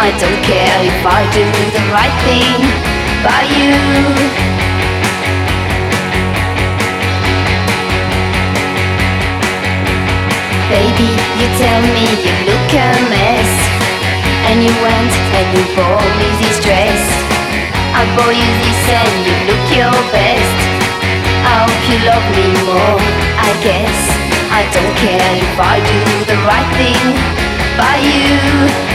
I don't care if I do the right thing by you. Baby, you tell me you look a mess, and you went and you bought me this dress. I bought you this and you look your best. I hope you love me more, I guess. I don't care if I do the right thing by you.